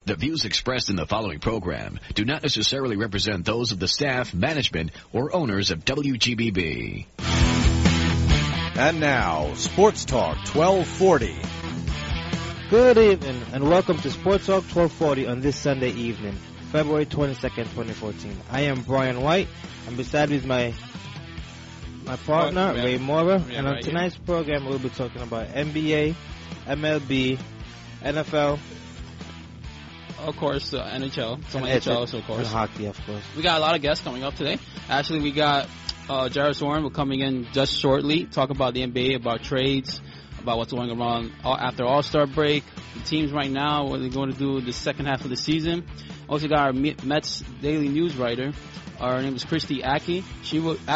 The views expressed in the following program do not necessarily represent those of the staff, management, or owners of WGBB. And now, Sports Talk 1240. Good evening, and welcome to Sports Talk 1240 on this Sunday evening, February 22nd, 2014. I am Brian White, and beside me is my partner, Ray Mora, and on tonight's program we'll be talking about NBA, MLB, NFL, of course, NHL. Some NHL also, of course. And hockey, of course. We got a lot of guests coming up today. Actually, we got Jared Warren will coming in just shortly, talk about the NBA, about trades, about what's going on after All-Star break, the teams right now, what they're going to do the second half of the season. Also got our Mets Daily News writer. Her name is Christy Acker. She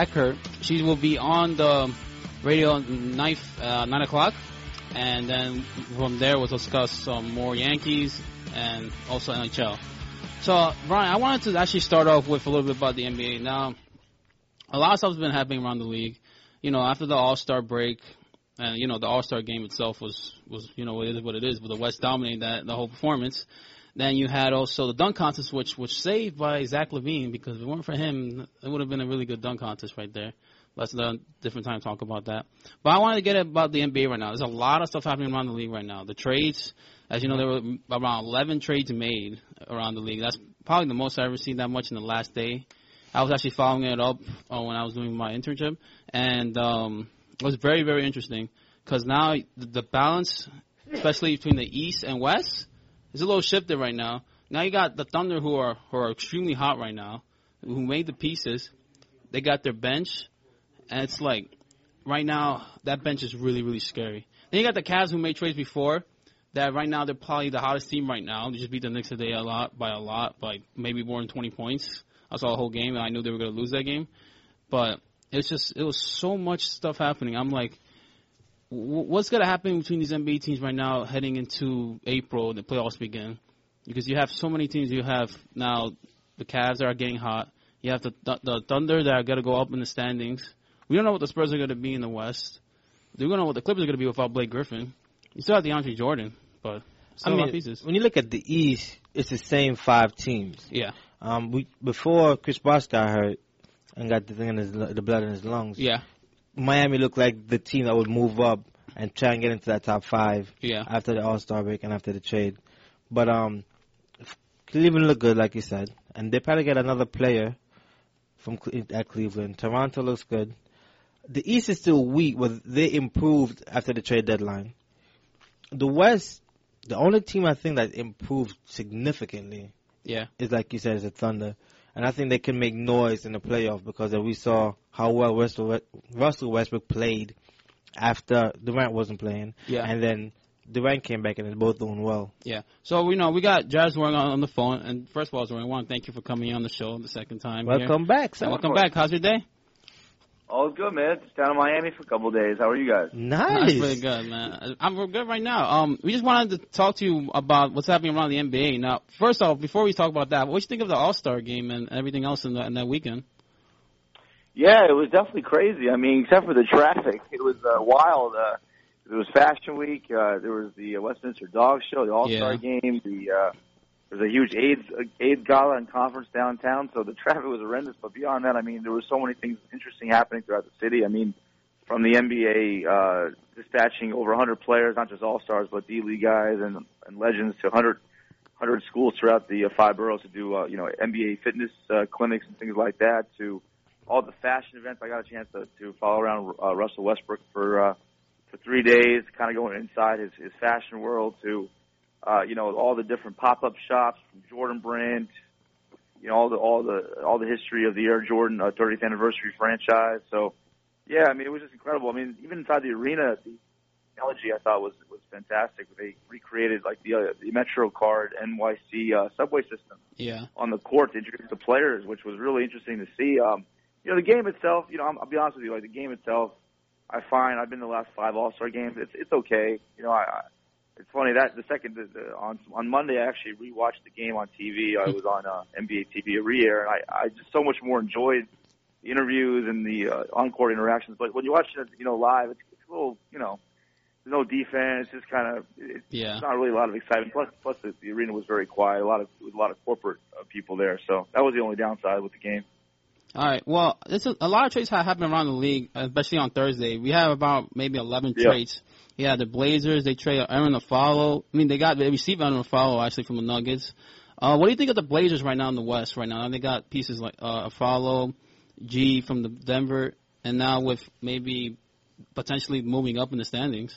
will be on the radio at 9 o'clock. And then from there, we'll discuss some more Yankees and also NHL. So, Brian, I wanted to actually start off with a little bit about the NBA. Now, a lot of stuff has been happening around the league. You know, after the All-Star break, and, you know, the All-Star game itself was you know, it is what it is, but the West dominated the whole performance. Then you had also the dunk contest, which was saved by Zach LaVine, because if it weren't for him, it would have been a really good dunk contest right there. Let's a different time talk about that. But I wanted to get about the NBA right now. There's a lot of stuff happening around the league right now. The trades, as you know, there were around 11 trades made around the league. That's probably the most I've ever seen that much in the last day. I was actually following it up when I was doing my internship, and it was very, very interesting because now the balance, especially between the East and West, is a little shifted right now. Now you got the Thunder who are extremely hot right now, who made the pieces. They got their bench. And it's like, right now, that bench is really, really scary. Then you got the Cavs who made trades before, that right now they're probably the hottest team right now. They just beat the Knicks today by maybe more than 20 points. I saw the whole game, and I knew they were going to lose that game. But it was so much stuff happening. I'm like, what's going to happen between these NBA teams right now heading into April, the playoffs begin? Because you have so many teams. You have now the Cavs that are getting hot. You have the Thunder that are going to go up in the standings. We don't know what the Spurs are going to be in the West. We don't know what the Clippers are going to be without Blake Griffin. You still have DeAndre Jordan, but still a lot of pieces. When you look at the East, it's the same 5 teams. Yeah. Before Chris Bosh got hurt and got the blood in his lungs. Yeah. Miami looked like the team that would move up and try and get into that top 5. Yeah. After the All-Star break and after the trade, but Cleveland looked good, like you said, and they probably get another player at Cleveland. Toronto looks good. The East is still weak, but they improved after the trade deadline. The West, the only team I think that improved significantly is, like you said, is the Thunder. And I think they can make noise in the playoff because we saw how well Russell Westbrook played after Durant wasn't playing. Yeah. And then Durant came back and they're both doing well. Yeah. So, we got Jared Warren on the phone. And first of all, Warren, I want to thank you for coming on the show the second time. Welcome back, sir. Welcome back. How's your day? All good, man. Just down in Miami for a couple of days. How are you guys? Nice. That's pretty good, man. I'm good right now. We just wanted to talk to you about what's happening around the NBA. Now, first off, before we talk about that, what do you think of the All-Star game and everything else in that weekend? Yeah, it was definitely crazy. I mean, except for the traffic, it was wild. There was Fashion Week. There was the Westminster Dog Show, the All-Star game. There was a huge AIDS gala and conference downtown, so the traffic was horrendous. But beyond that, I mean, there were so many things interesting happening throughout the city. I mean, from the NBA dispatching over 100 players, not just all-stars, but D-League guys and legends, to 100 schools throughout the 5 boroughs to do, NBA fitness clinics and things like that, to all the fashion events. I got a chance to follow around Russell Westbrook for 3 days, kind of going inside his fashion world, to all the different pop-up shops from Jordan Brand, all the history of the Air Jordan 30th anniversary franchise. So, yeah, I mean, it was just incredible. I mean, even inside the arena, the technology I thought was fantastic. They recreated like the MetroCard NYC subway system on the court to introduce the players, which was really interesting to see. The game itself, I'll be honest with you, like the game itself, I find I've been to the last 5 All-Star games. It's okay. It's funny that on Monday I actually rewatched the game on TV. I was on NBA TV re-air, and I just so much more enjoyed the interviews and the on-court interactions. But when you watch it, live, it's a little, no defense. It's kind of it's not really a lot of excitement. Plus the arena was very quiet. A lot of corporate people there. So that was the only downside with the game. All right. Well, a lot of trades have happened around the league, especially on Thursday. We have about maybe 11 trades. Yeah, the Blazers, they trade Aaron Aflalo. I mean, they received Aaron Aflalo actually from the Nuggets. What do you think of the Blazers right now in the West right now? They got pieces like Aflalo, G from the Denver, and now with maybe potentially moving up in the standings.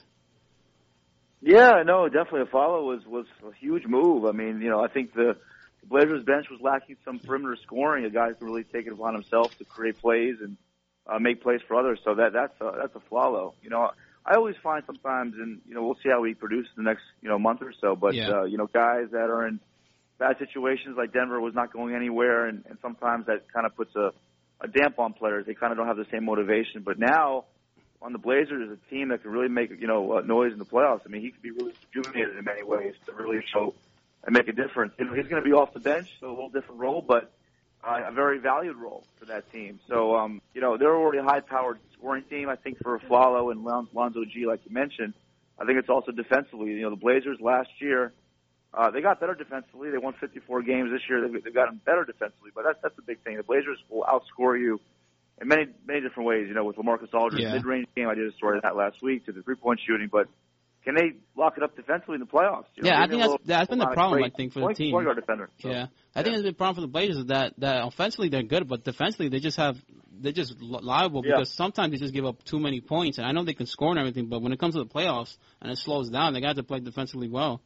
Yeah, no, definitely. Aflalo was a huge move. I mean, I think the Blazers bench was lacking some perimeter scoring. A guy who can really take it upon himself to create plays and make plays for others. So that's Aflalo. I always find sometimes, and we'll see how he produces the next month or so. But guys that are in bad situations like Denver was not going anywhere, and sometimes that kind of puts a damp on players. They kind of don't have the same motivation. But now on the Blazers, is a team that can really make noise in the playoffs. I mean, he could be really rejuvenated in many ways to really show and make a difference. He's going to be off the bench, so a little different role, but a very valued role for that team. So, they're already a high-powered scoring team. I think for Aflalo and Lonzo G, like you mentioned, I think it's also defensively. The Blazers last year, they got better defensively. They won 54 games this year. They've gotten better defensively, but that's the big thing. The Blazers will outscore you in many different ways. With LaMarcus Aldridge's mid-range game, I did a story on that last week, to the three-point shooting, but can they lock it up defensively in the playoffs? I think that's been the problem, I think, for the team. Point guard defender. So, I think it's been a problem for the Blazers that offensively they're good, but defensively they're just liable because sometimes they just give up too many points. And I know they can score and everything, but when it comes to the playoffs and it slows down, they got to play defensively well.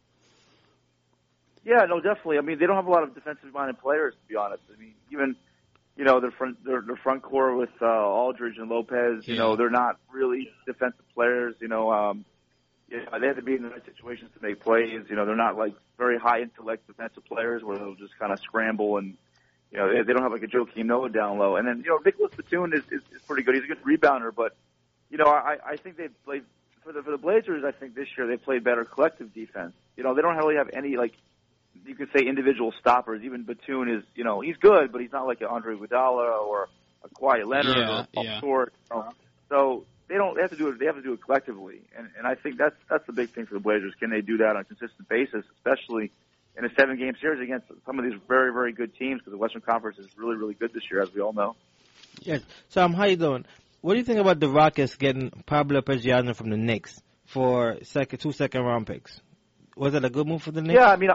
Yeah, no, definitely. I mean, they don't have a lot of defensive-minded players, to be honest. I mean, even their front core with Aldridge and Lopez. They're not really defensive players. They have to be in the right situations to make plays. They're not like very high intellect defensive players where they'll just kind of scramble and they don't have like a Joakim Noah down low. And then Nicholas Batum is pretty good. He's a good rebounder, but I think they played for the Blazers. I think this year they played better collective defense. They don't really have any like you could say individual stoppers. Even Batum is he's good, but he's not like an Andre Iguodala or a Kawhi Leonard or Paul Short. So they have to do it. They have to do it collectively, and I think that's the big thing for the Blazers. Can they do that on a consistent basis, especially in a 7-game series against some of these very, very good teams? Because the Western Conference is really, really good this year, as we all know. Yes. So, how you doing? What do you think about the Rockets getting Pablo Pargiano from the Knicks for 2 second-round picks? Was it a good move for the Knicks? Yeah, I mean,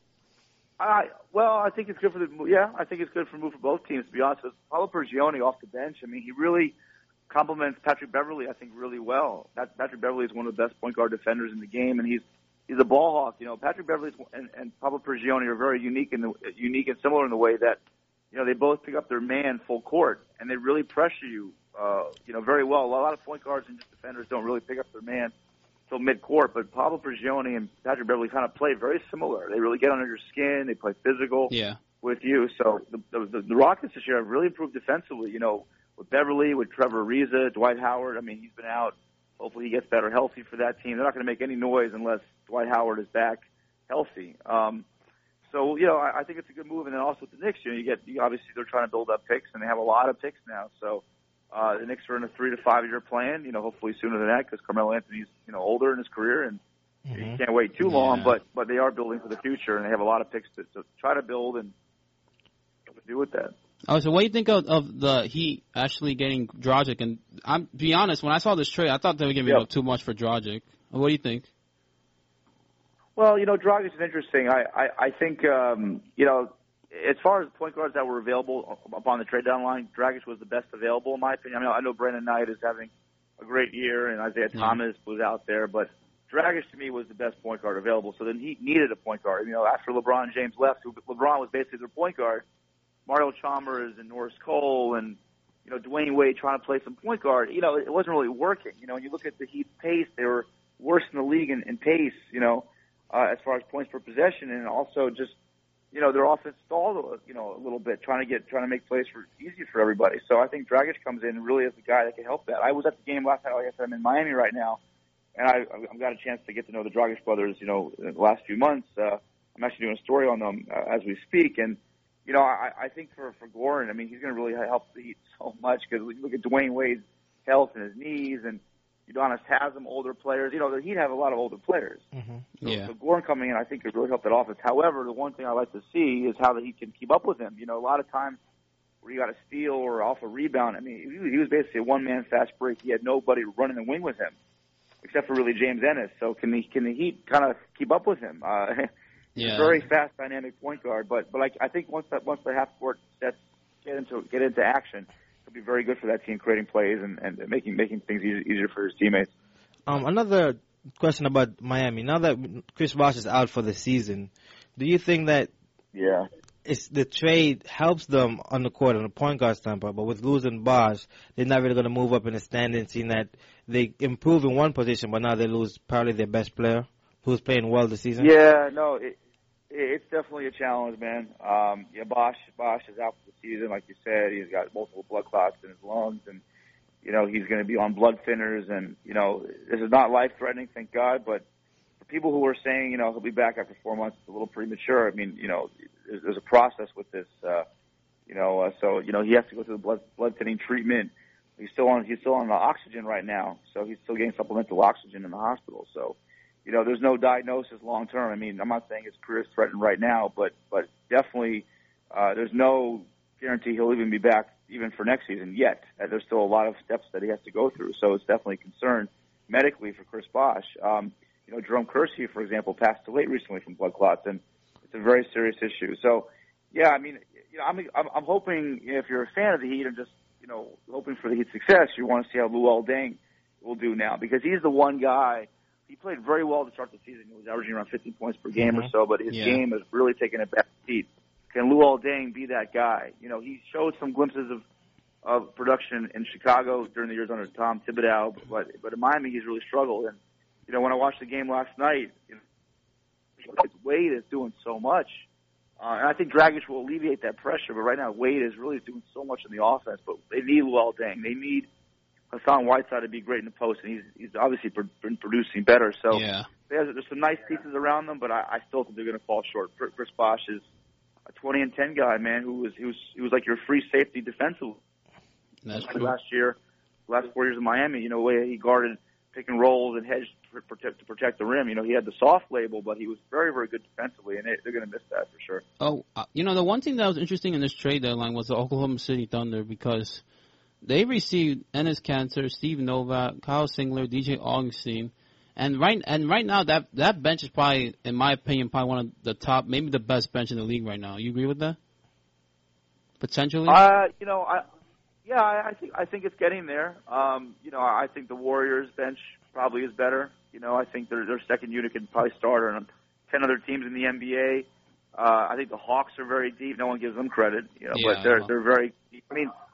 I think it's good for I think it's good for a move for both teams. To be honest, with Pablo Pargiano off the bench, I mean, he really complements Patrick Beverley, I think, really well. Patrick Beverley is one of the best point guard defenders in the game, and he's a ball hawk. Patrick Beverley and Pablo Pargiano are very unique and similar in the way that they both pick up their man full court and they really pressure you, very well. A lot of point guards and just defenders don't really pick up their man till mid court, but Pablo Pargiano and Patrick Beverley kind of play very similar. They really get under your skin. They play physical with you. So the Rockets this year have really improved defensively. With Beverly, with Trevor Ariza, Dwight Howard. I mean, he's been out. Hopefully he gets better healthy for that team. They're not going to make any noise unless Dwight Howard is back healthy. So, I think it's a good move. And then also with the Knicks, obviously they're trying to build up picks, and they have a lot of picks now. So the Knicks are in a 3 to 5 year plan, hopefully sooner than that because Carmelo Anthony's, older in his career and he can't wait too long. But they are building for the future, and they have a lot of picks to try to build and do with that. Oh, so what do you think of the Heat actually getting Dragic? And I'm be honest, when I saw this trade, I thought they were giving up too much for Dragic. What do you think? Well, Dragic is interesting. I think as far as point guards that were available upon the trade deadline, Dragic was the best available in my opinion. I know Brandon Knight is having a great year, and Isaiah Thomas was out there, but Dragic to me was the best point guard available. So then he needed a point guard. After LeBron James left, LeBron was basically their point guard. Mario Chalmers and Norris Cole and, Dwayne Wade trying to play some point guard, it wasn't really working. When you look at the Heat's pace, they were worse in the league in pace, as far as points per possession, and also just, their offense stalled, a little bit, trying to make plays easy for everybody. So I think Dragic comes in really as the guy that can help that. I was at the game last night. Like I said, I'm in Miami right now, and I've got a chance to get to know the Dragic brothers, in the last few months. I'm actually doing a story on them as we speak, and I think for Goran, I mean, he's going to really help the Heat so much because when you look at Dwayne Wade's health and his knees, and Udonis has some older players. The Heat have a lot of older players. Mm-hmm. So Gordon coming in, I think, could really help that offense. However, the one thing I like to see is how the Heat can keep up with him. A lot of times where you got a steal or off a rebound, I mean, he was basically a one-man fast break. He had nobody running the wing with him, except for really James Ennis. So can the Heat kind of keep up with him? He's a very fast, dynamic point guard. But I think once the half-court sets get into action, it'll be very good for that team, creating plays and making things easier for his teammates. Another question about Miami. Now that Chris Bosh is out for the season, do you think that the trade helps them on the court on the point guard standpoint, but with losing Bosh, they're not really going to move up in the standings, seeing that they improve in one position, but now they lose probably their best player who's playing well this season? Yeah, no, it's definitely a challenge, man. Bosh is out for the season, like you said. He's got multiple blood clots in his lungs, and he's going to be on blood thinners, and this is not life-threatening, thank God. But for people who are saying he'll be back after 4 months, it's a little premature. I mean, there's a process with this. So he has to go through the blood thinning treatment. He's still on the oxygen right now, so he's still getting supplemental oxygen in the hospital. So. There's no diagnosis long term. I mean, I'm not saying his career is threatened right now, but definitely there's no guarantee he'll even be back even for next season yet. There's still a lot of steps that he has to go through, so it's definitely a concern medically for Chris Bosh. Jerome Kersey, for example, passed away recently from blood clots, and it's a very serious issue. So, yeah, I mean, I'm hoping if you're a fan of the Heat and just hoping for the Heat's success, you want to see how Luol Deng will do now, because he's the one guy. He played very well to start the season. He was averaging around 15 points per game or so, but his game has really taken a back seat. Can Luol Deng be that guy? He showed some glimpses of production in Chicago during the years under Tom Thibodeau, but in Miami he's really struggled. And when I watched the game last night, Wade is doing so much, and I think Dragic will alleviate that pressure. But right now Wade is really doing so much in the offense. But they need Luol Deng. They need Hassan Whiteside to be great in the post, and he's obviously been producing better. So there's some nice pieces around them, but I still think they're going to fall short. Chris Bosh is a 20-10 guy, man, who was like your free safety defensive. That's true. Last 4 years in Miami, the way he guarded pick and rolls and hedged to protect the rim. He had the soft label, but he was very, very good defensively, and they're going to miss that for sure. Oh, the one thing that was interesting in this trade deadline was the Oklahoma City Thunder, because they received Enes Kanter, Steve Novak, Kyle Singler, DJ Augustine, and right now that bench is probably, in my opinion, probably one of the top, maybe the best bench in the league right now. You agree with that? Potentially. I think it's getting there. I think the Warriors bench probably is better. I think their second unit can probably start on 10 other teams in the NBA. I think the Hawks are very deep. No one gives them credit, but they're very deep.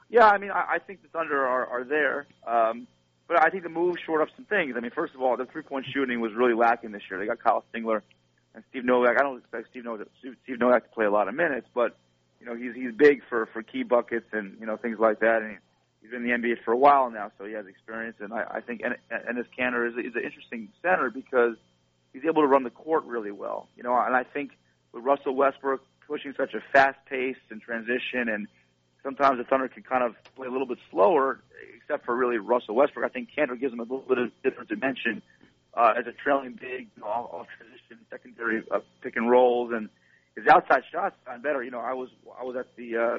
I think the Thunder are there. But I think the move shored up some things. First of all, the three-point shooting was really lacking this year. They got Kyle Singler and Steve Novak. I don't expect Steve Novak to play a lot of minutes, but he's big for key buckets and things like that. And he's been in the NBA for a while now, so he has experience. And I think Enes Kanter is an interesting center because he's able to run the court really well. And I think with Russell Westbrook pushing such a fast pace and transition, and sometimes the Thunder can kind of play a little bit slower, except for really Russell Westbrook. I think Kanter gives them a little bit of different dimension as a trailing big, off transition, secondary pick and rolls, and his outside shots gotten better. I was at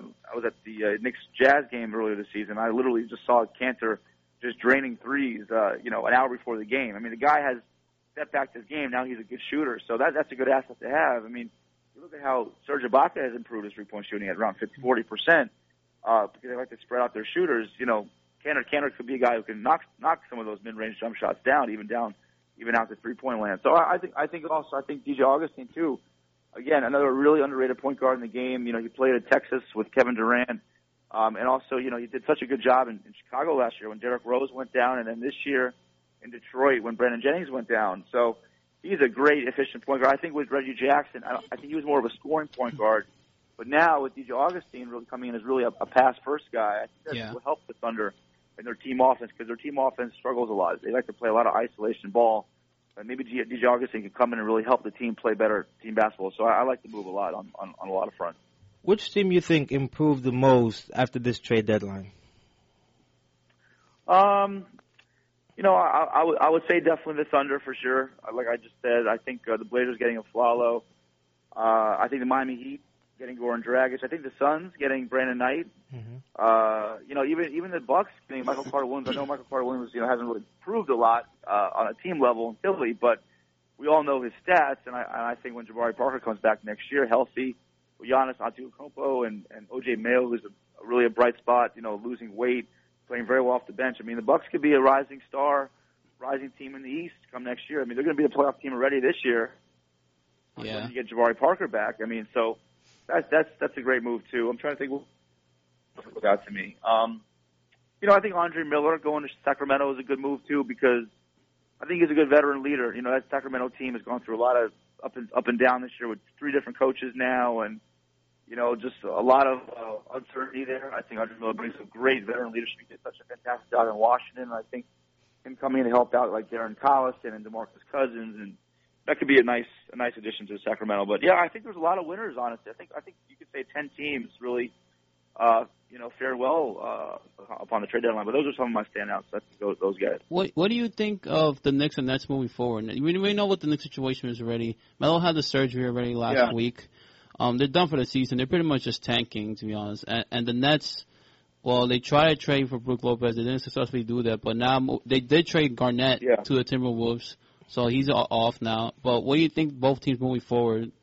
the Knicks Jazz game earlier this season. I literally just saw Kanter just draining threes, an hour before the game. The guy has stepped back to his game. Now he's a good shooter, so that's a good asset to have. You look at how Serge Ibaka has improved his three-point shooting at around 40%. Because they like to spread out their shooters. Kanter could be a guy who can knock some of those mid-range jump shots down, even out to three-point land. So I think DJ Augustine too. Again, another really underrated point guard in the game. He played at Texas with Kevin Durant, and also he did such a good job in Chicago last year when Derrick Rose went down, and then this year in Detroit when Brandon Jennings went down. So he's a great, efficient point guard. I think with Reggie Jackson, I think he was more of a scoring point guard. But now with DJ Augustine really coming in as really a pass-first guy, I think that will help the Thunder in their team offense, because their team offense struggles a lot. They like to play a lot of isolation ball. And maybe DJ Augustine can come in and really help the team play better team basketball. So I like the move a lot on a lot of fronts. Which team you think improved the most after this trade deadline? I would say definitely the Thunder for sure. Like I just said, I think the Blazers getting a Flalo. I think the Miami Heat getting Goran Dragic. I think the Suns getting Brandon Knight. Mm-hmm. Even the Bucks getting Michael Carter-Williams. I know Michael Carter-Williams, hasn't really proved a lot on a team level in Philly, but we all know his stats. And I think when Jabari Parker comes back next year, healthy, with Giannis Antetokounmpo and O.J. Mayo, who's really a bright spot, losing weight, playing very well off the bench. I mean, the Bucks could be a rising team in the East come next year. I mean, they're going to be a playoff team already this year. Yeah. When you get Jabari Parker back, I mean, so that's a great move too. I'm trying to think what stood out to me. I think Andre Miller going to Sacramento is a good move too because I think he's a good veteran leader. That Sacramento team has gone through a lot of up and down this year with 3 different coaches now, and just a lot of uncertainty there. I think Andre Miller brings some great veteran leadership. He did such a fantastic job in Washington. I think him coming in to help out like Darren Collison and DeMarcus Cousins, and that could be a nice addition to Sacramento. But yeah, I think there's a lot of winners. Honestly, I think you could say 10 teams really, fared well upon the trade deadline. But those are some of my standouts. That's those guys. What do you think of the Knicks and Nets moving forward? We know what the Knicks situation is already. Melo had the surgery already last week. They're done for the season. They're pretty much just tanking, to be honest. And the Nets, well, they tried to trade for Brook Lopez. They didn't successfully do that. But now they did trade Garnett to the Timberwolves. So he's off now. But what do you think both teams moving forward?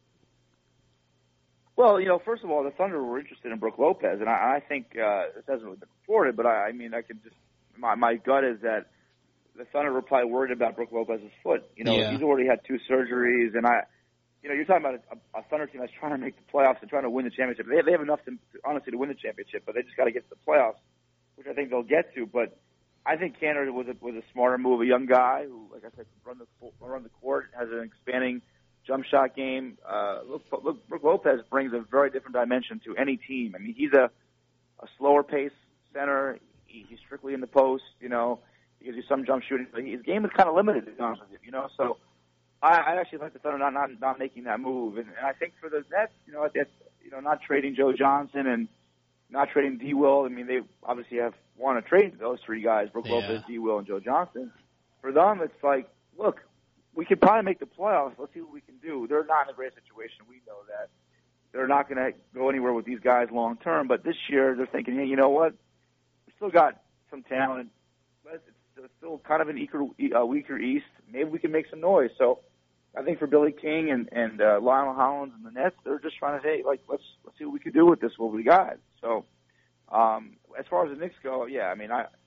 Well, first of all, the Thunder were interested in Brook Lopez. And I think this hasn't really been reported, but I can just – my gut is that the Thunder were probably worried about Brook Lopez's foot. He's already had 2 surgeries. And you're talking about a Thunder team that's trying to make the playoffs and trying to win the championship. They have enough honestly to win the championship, but they just got to get to the playoffs, which I think they'll get to. But I think Cantor was a smarter move, a young guy who, like I said, can run the court, has an expanding jump shot game. Look, Brook Lopez brings a very different dimension to any team. I mean, he's a slower pace center. He's strictly in the post. He gives you some jump shooting. His game is kind of limited, to be honest with you. So. I actually like the Thunder not making that move, and I think for the Nets, not trading Joe Johnson and not trading D. Will. I mean, they obviously want to trade those 3 guys: Brook Lopez, D. Will, and Joe Johnson. For them, it's like, look, we could probably make the playoffs. Let's see what we can do. They're not in a great situation. We know that they're not going to go anywhere with these guys long term. But this year, they're thinking, hey, you know what? We still got some talent. It's still kind of an weaker East. Maybe we can make some noise. So. I think for Billy King and Lionel Hollins and the Nets, they're just trying to say, let's see what we can do with this, what we got. So, as far as the Knicks go, yeah, I mean,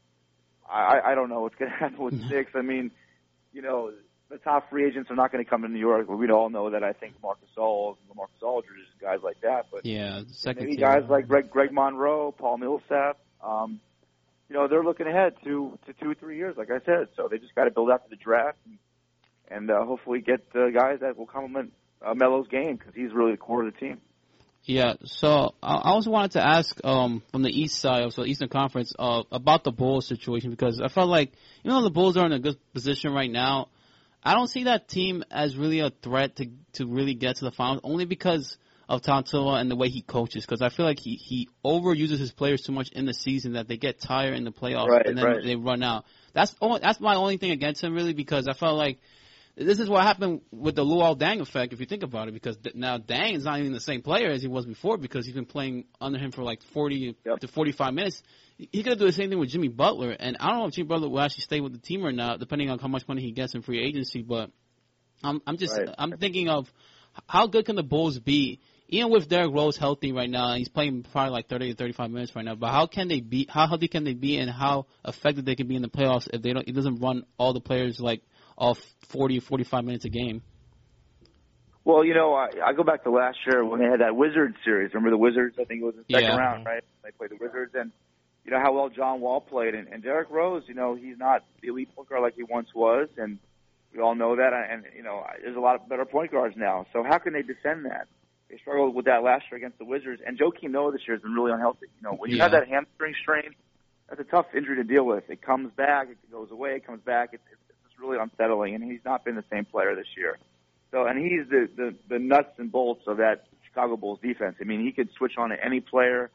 I don't know what's going to happen with the Knicks. I mean, the top free agents are not going to come to New York. But we all know that. I think Marcus Aldridge, guys like that. But yeah, maybe guys like Greg Monroe, Paul Millsap. They're looking ahead to 2-3 years, like I said. So they just got to build after the draft. And hopefully get guys that will complement Melo's game because he's really the core of the team. Yeah, so I also wanted to ask from the East side, so Eastern Conference, about the Bulls situation because I felt like, the Bulls are in a good position right now. I don't see that team as really a threat to really get to the finals only because of Tontilla and the way he coaches because I feel like he overuses his players too much in the season that they get tired in the playoffs and then they run out. That's my only thing against him really because I felt like this is what happened with the Luol Deng effect, if you think about it, because now Deng is not even the same player as he was before because he's been playing under him for like 40 to 45 minutes. He's going to do the same thing with Jimmy Butler, and I don't know if Jimmy Butler will actually stay with the team or not, depending on how much money he gets in free agency, but I'm thinking of how good can the Bulls be, even with Derrick Rose healthy right now, and he's playing probably like 30 to 35 minutes right now, but how healthy can they be and how effective they can be in the playoffs if it doesn't run all the players like off 40 or 45 minutes a game? Well, I go back to last year when they had that Wizards series. Remember the Wizards? I think it was the second round, right? They played the Wizards, and how well John Wall played. And Derrick Rose, he's not the elite point guard like he once was, and we all know that. And, there's a lot of better point guards now. So how can they defend that? They struggled with that last year against the Wizards. And Joakim Noah this year has been really unhealthy. When you have that hamstring strain, that's a tough injury to deal with. It comes back, it goes away, it comes back. It's really unsettling, and he's not been the same player this year. So, and he's the nuts and bolts of that Chicago Bulls defense. I mean, he could switch on to any player.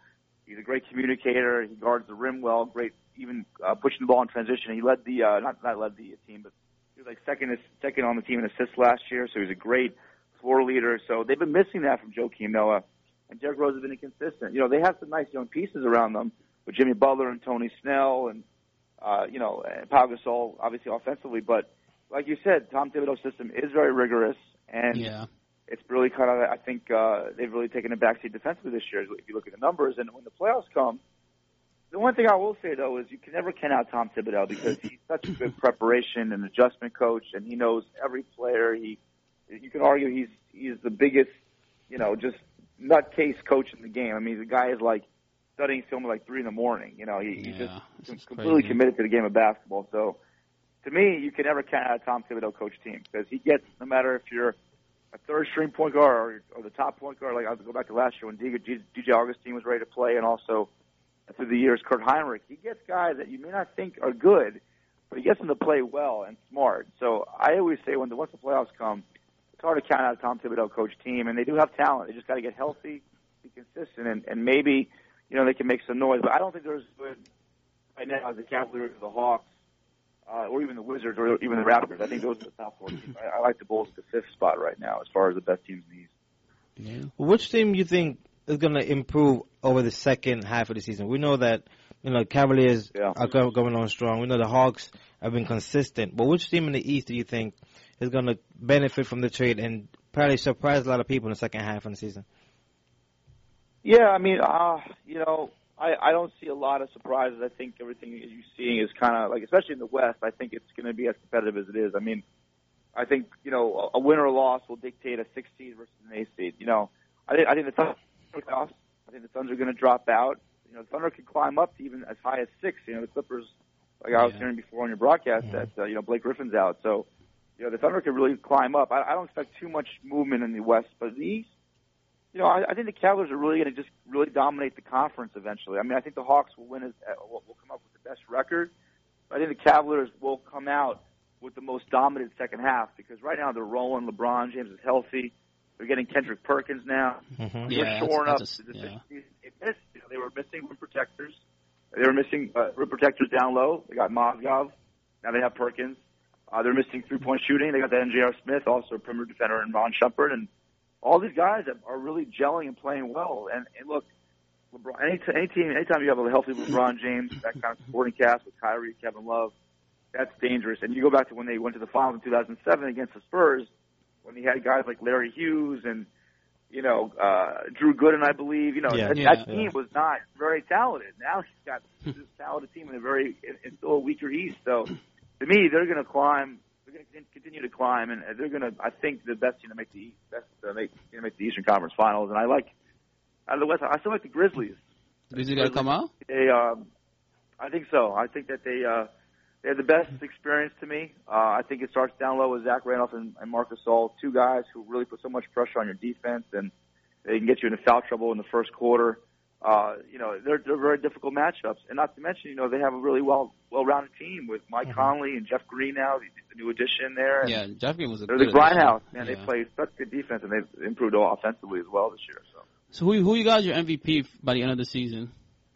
He's a great communicator. He guards the rim well. Great, even pushing the ball in transition. He led the not led the team, but he was like second on the team in assists last year. So he's a great floor leader. So they've been missing that from Joakim Noah, and Derrick Rose has been inconsistent. You know, they have some nice young pieces around them with Jimmy Butler and Tony Snell and and Pau Gasol, obviously offensively. But like you said, Tom Thibodeau's system is very rigorous, and it's really kind of, I think, they've really taken a backseat defensively this year if you look at the numbers. And when the playoffs come, the one thing I will say, though, is you can never count out Tom Thibodeau because he's such a good preparation and adjustment coach, and he knows every player. You can argue he's the biggest, just nutcase coach in the game. I mean, the guy is like studying film at like 3 a.m. He's just completely committed to the game of basketball. So, to me, you can never count out a Tom Thibodeau coach team because he gets, no matter if you're a third-string point guard or the top point guard. Like I'll go back to last year when DJ Augustine was ready to play, and also through the years, Kurt Heinrich. He gets guys that you may not think are good, but he gets them to play well and smart. So I always say once the playoffs come, it's hard to count out a Tom Thibodeau coach team, and they do have talent. They just got to get healthy, be consistent, and maybe they can make some noise. But I don't think they're as good right now as the Cavaliers or the Hawks. Or even the Wizards, or even the Raptors. I think those are the top 4 teams. I like the Bulls at the 5th spot right now as far as the best teams in the East. Yeah. Which team do you think is going to improve over the second half of the season? We know that Cavaliers are going on strong. We know the Hawks have been consistent. But which team in the East do you think is going to benefit from the trade and probably surprise a lot of people in the second half of the season? Yeah, I mean, I don't see a lot of surprises. I think everything you're seeing is kind of like, especially in the West, I think it's going to be as competitive as it is. I mean, I think, a win or a loss will dictate a 6 seed versus an 8 seed. I think the Thunder playoffs. I think the Thunder are going to drop out. The Thunder can climb up to even as high as 6. The Clippers, like I was hearing before on your broadcast, that, Blake Griffin's out. So, the Thunder can really climb up. I don't expect too much movement in the West, but in the East, I think the Cavaliers are really going to just really dominate the conference eventually. I mean, I think the Hawks will will come up with the best record. I think the Cavaliers will come out with the most dominant second half because right now they're rolling. LeBron James is healthy. They're getting Kendrick Perkins now. Mm-hmm. They're shoring up. They were missing rim protectors. They were missing rim protectors down low. They got Mozgov. Now they have Perkins. They're missing three-point shooting. They got that J.R. Smith, also a perimeter defender, and Ron Shumpert, and all these guys are really gelling and playing well. And look, LeBron, anytime you have a healthy LeBron James, that kind of supporting cast with Kyrie, Kevin Love, that's dangerous. And you go back to when they went to the finals in 2007 against the Spurs, when he had guys like Larry Hughes and Drew Gooden, I believe. That team was not very talented. Now he's got this talented team in still a weaker East. So to me, they're going to climb. They're going to continue to climb, and they're going to. I think the best team to make the Eastern Conference Finals. And I like out of the West. I still like the Grizzlies. Grizzlies got to come out. I think so. I think that they have the best experience to me. I think it starts down low with Zach Randolph and Marc Gasol, 2 guys who really put so much pressure on your defense, and they can get you into foul trouble in the first quarter. They're very difficult matchups, and not to mention, they have a really well-rounded team with Mike Conley and Jeff Green now, the new addition there. Yeah, Jeff Green was a good addition. They're the grindhouse, man. Yeah. They play such good defense, and they've improved offensively as well this year. So who you guys your MVP by the end of the season?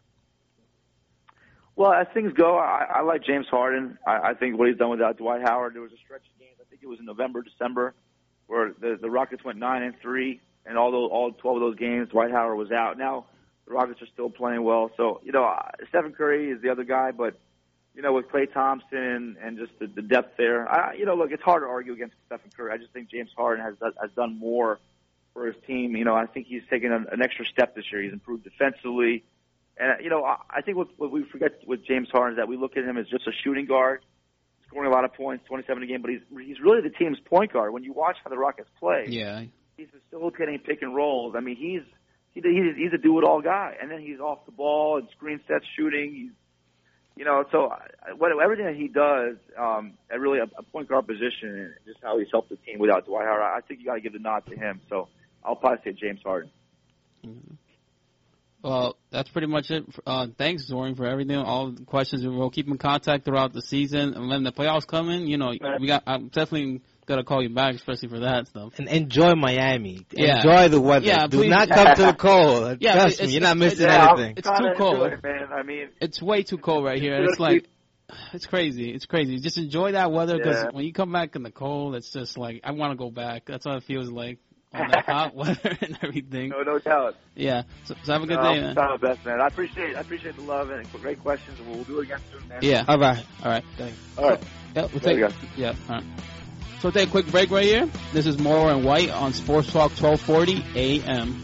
Well, as things go, I like James Harden. I think what he's done without Dwight Howard. There was a stretch of games, I think it was in November, December, where the Rockets went 9-3, and all 12 of those games, Dwight Howard was out. Now the Rockets are still playing well. So, Stephen Curry is the other guy, but, with Klay Thompson and just the depth there, look, it's hard to argue against Stephen Curry. I just think James Harden has done more for his team. I think he's taken an extra step this year. He's improved defensively. And, I think what we forget with James Harden is that we look at him as just a shooting guard, scoring a lot of points, 27 a game, but he's really the team's point guard. When you watch how the Rockets play, he's facilitating pick and rolls. I mean, he's a do-it-all guy. And then he's off the ball and screen sets shooting. So everything that he does at really a point guard position and just how he's helped the team without Dwight Howard, I think you got to give the nod to him. So I'll probably say James Harden. Mm-hmm. Well, that's pretty much it. Thanks, Zoran, for everything, all the questions. We'll keep in contact throughout the season. And when the playoffs come in, I'm definitely gotta call you back, especially for that stuff. And enjoy Miami. Yeah. Enjoy the weather. Yeah, Do please. not come to the cold. Yeah, Trust me, you're not missing Yeah, anything. It's too cold. Enjoy it, man. I mean, It's way too cold right here. And it's like, it's crazy. It's crazy. Just enjoy that weather because when you come back in the cold, it's just like, I want to go back. That's what it feels like on the hot weather and everything. no doubt. Yeah. So have a good day, man. Try my best, man. I appreciate the love and great questions, and we'll do it again soon, man. Yeah. All right. Thanks. All right. Yeah, we'll There you take. go. Yeah. All right. So we'll take a quick break right here. This is Morrow and White on Sports Talk 1240 AM.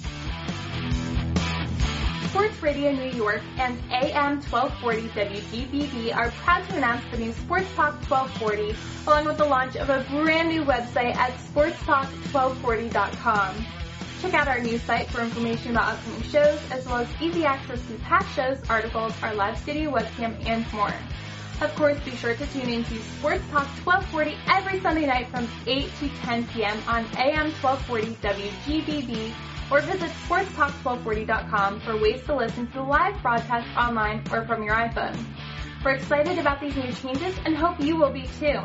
Sports Radio New York and AM 1240 WGBB are proud to announce the new Sports Talk 1240, along with the launch of a brand new website at sportstalk1240.com. Check out our new site for information about upcoming shows, as well as easy access to past shows, articles, our live studio webcam, and more. Of course, be sure to tune in to Sports Talk 1240 every Sunday night from 8 to 10 p.m. on AM 1240 WGBB, or visit sportstalk1240.com for ways to listen to the live broadcast online or from your iPhone. We're excited about these new changes and hope you will be too.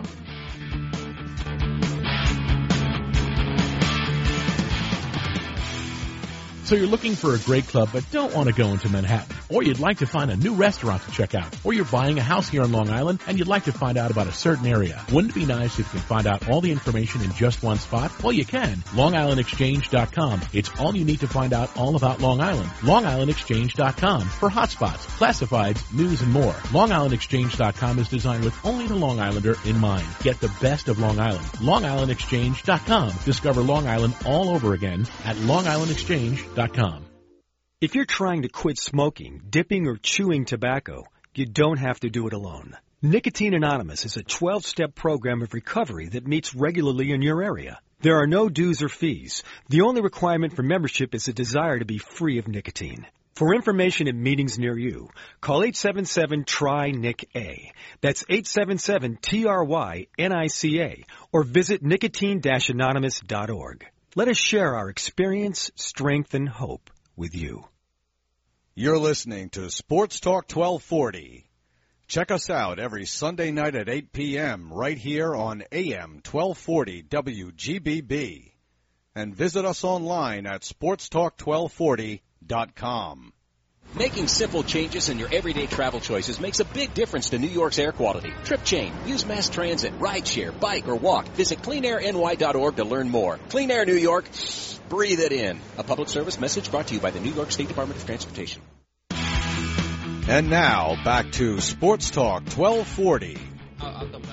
So you're looking for a great club but don't want to go into Manhattan, or you'd like to find a new restaurant to check out, or you're buying a house here on Long Island and you'd like to find out about a certain area. Wouldn't it be nice if you could find out all the information in just one spot? Well, you can. LongIslandExchange.com. It's all you need to find out all about Long Island. LongIslandExchange.com for hotspots, classifieds, news, and more. LongIslandExchange.com is designed with only the Long Islander in mind. Get the best of Long Island. LongIslandExchange.com. Discover Long Island all over again at LongIslandExchange.com. If you're trying to quit smoking, dipping, or chewing tobacco, you don't have to do it alone. Nicotine Anonymous is a 12-step program of recovery that meets regularly in your area. There are no dues or fees. The only requirement for membership is a desire to be free of nicotine. For information and meetings near you, call 877-TRY-NIC-A. That's 877-TRY-NICA, or visit nicotine-anonymous.org. Let us share our experience, strength, and hope with you. You're listening to Sports Talk 1240. Check us out every Sunday night at 8 p.m. right here on AM 1240 WGBB. And visit us online at sportstalk1240.com. Making simple changes in your everyday travel choices makes a big difference to New York's air quality. Trip change, use mass transit, rideshare, bike, or walk. Visit cleanairny.org to learn more. Clean Air New York, breathe it in. A public service message brought to you by the New York State Department of Transportation. And now, back to Sports Talk 1240. I'll come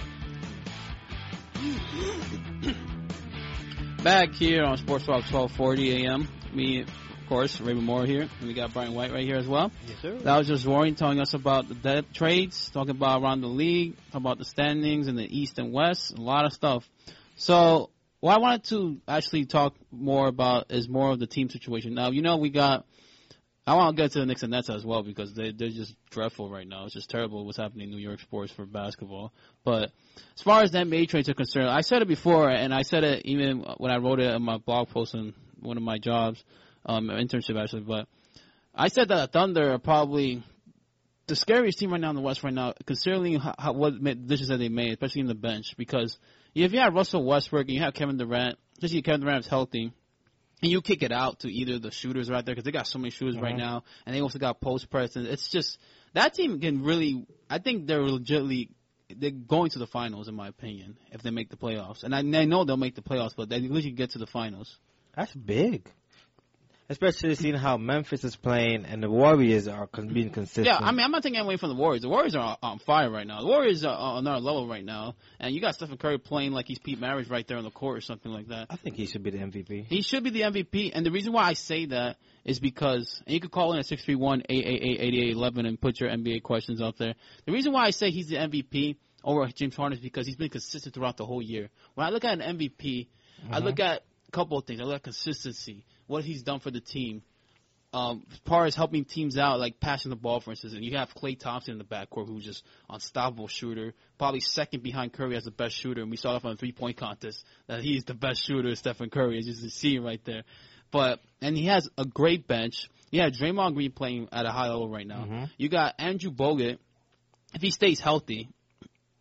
back. Back here on Sports Talk 1240 AM. Me, of course, Raymond Moore here, and we got Brian White right here as well. Yes, sir. That was just Roaring telling us about the dead trades, talking about around the league, talking about the standings in the East and West, a lot of stuff. So what I wanted to actually talk more about is more of the team situation. Now, I want to get to the Knicks and Nets as well because they're just dreadful right now. It's just terrible what's happening in New York sports for basketball. But as far as the NBA trades are concerned, I said it before, and I said it even when I wrote it in my blog post in one of my jobs, internship actually. But I said that the Thunder are probably the scariest team right now in the West right now, considering what decisions that they made, especially in the bench. Because if you have Russell Westbrook and you have Kevin Durant, especially Kevin Durant is healthy, and you kick it out to either the shooters right there because they got so many shooters right now, and they also got post press, and it's just that team can really. I think they're going to the finals in my opinion if they make the playoffs, and I know they'll make the playoffs, but they at least get to the finals. That's big. Especially seeing how Memphis is playing and the Warriors are being consistent. Yeah, I mean, I'm not taking away from the Warriors. The Warriors are on fire right now. The Warriors are on another level right now. And you got Stephen Curry playing like he's Pete Maravich right there on the court or something like that. I think he should be the MVP. He should be the MVP. And the reason why I say that is because, and you could call in at 631-888-8811 and put your NBA questions out there. The reason why I say he's the MVP over James Harden is because he's been consistent throughout the whole year. When I look at an MVP, I look at a couple of things. I look at consistency, what he's done for the team. As far as helping teams out, like passing the ball, for instance, and you have Klay Thompson in the backcourt, who's just unstoppable shooter, probably second behind Curry as the best shooter. And we saw that on the three-point contest that he's the best shooter, Stephen Curry, as you can see right there. And he has a great bench. You have Draymond Green playing at a high level right now. You got Andrew Bogut, if he stays healthy,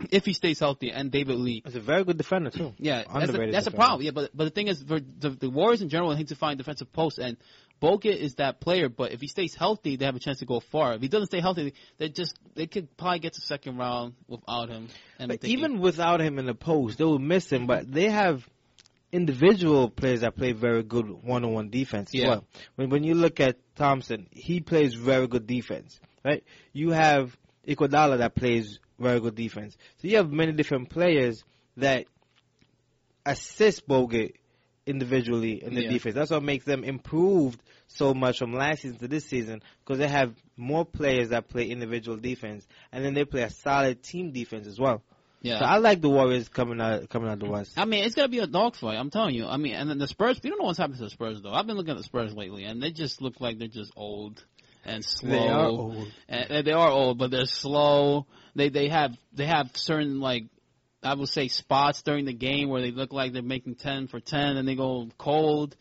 if he stays healthy, and David Lee. He's a very good defender too. Yeah, that's a problem. Yeah, but the thing is, for the Warriors in general need to find defensive posts, and Bogut is that player. But if he stays healthy, they have a chance to go far. If he doesn't stay healthy, they could probably get to the second round without him. But even without him in the post, they will miss him. But they have individual players that play very good one-on-one defense as well. When you look at Thompson, he plays very good defense, right? You have Iguodala that plays very good defense. So you have many different players that assist Bogut individually in the defense. That's what makes them improved so much from last season to this season, because they have more players that play individual defense, and then they play a solid team defense as well. Yeah. So I like the Warriors coming out the West. I mean, it's gonna be a dogfight. I'm telling you. I mean, and then the Spurs. We don't know what's happening to the Spurs though. I've been looking at the Spurs lately, and they just look like they're just old and slow. They are old. And they are old, but they're slow. They have certain, like, I would say, spots during the game where they look like they're making 10 for 10 and they go cold.